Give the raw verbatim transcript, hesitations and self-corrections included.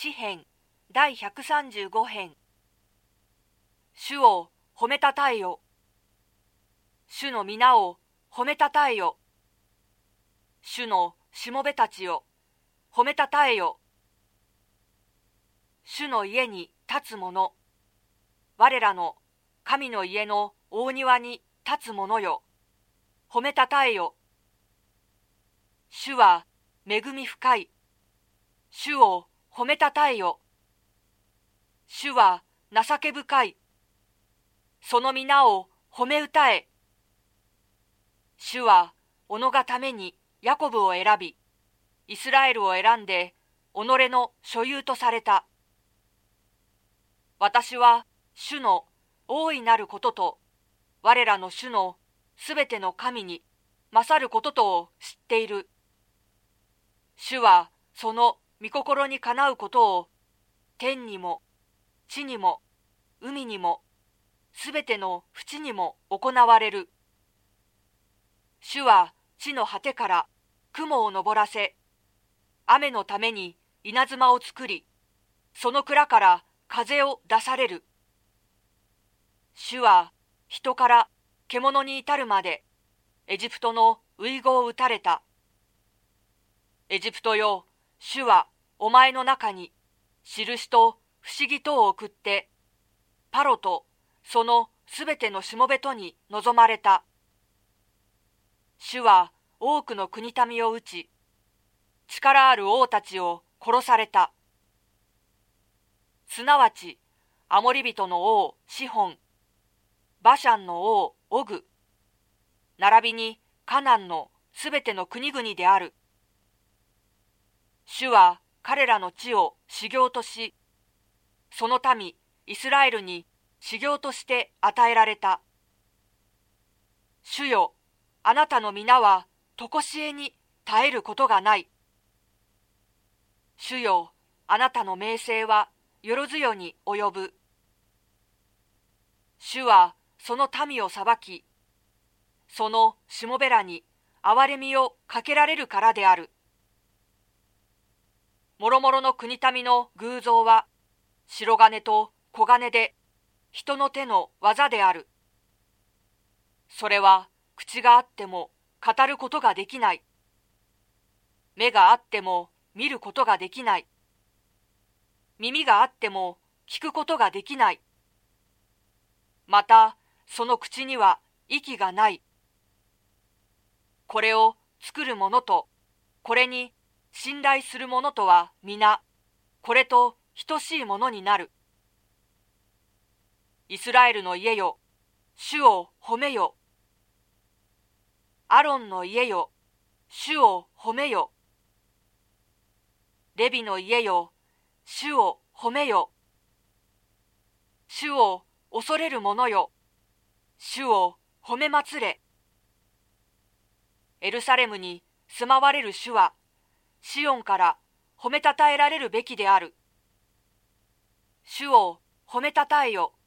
詩編だいひゃくさんじゅうご編。主を褒めたたえよ。主の皆を褒めたたえよ。主のしもべたちよ、褒めたたえよ。主の家に立つ者、我らの神の家の大庭に立つ者よ、褒めたたえよ。主は恵み深い。主を褒めたたえよ。主は情け深い。その皆を褒め歌え。主は己がためにヤコブを選び、イスラエルを選んで己の所有とされた。私は主の大いなることと、我らの主のすべての神に勝ることとを知っている。主はその御心にかなうことを天にも地にも海にもすべての淵にも行われる。主は地の果てから雲を昇らせ、雨のために稲妻を作り、その蔵から風を出される。主は人から獣に至るまでエジプトの遺語を打たれた。エジプトよ、主はお前の中に印と不思議とを送って、パロとそのすべてのしもべとに望まれた。主は多くの国民を討ち、力ある王たちを殺された。すなわち、アモリ人の王シホン、バシャンの王オグ、並びにカナンのすべての国々である。主は彼らの地を修行とし、その民イスラエルに修行として与えられた。主よ、あなたの皆はとこしえに絶えることがない。主よ、あなたの名声はよろずよに及ぶ。主はその民を裁き、そのしもべらに憐れみをかけられるからである。もろもろの国民の偶像は白金と黄金で人の手の技である。それは口があっても語ることができない。目があっても見ることができない。耳があっても聞くことができない。またその口には息がない。これを作る者とこれに信頼する者とは皆これと等しいものになる。イスラエルの家よ、主を褒めよ。アロンの家よ、主を褒めよ。レビの家よ、主を褒めよ。主を恐れる者よ、主を褒め祭れ。エルサレムに住まわれる主は、シオンから褒めたたえられるべきである。主を褒めたたえよ。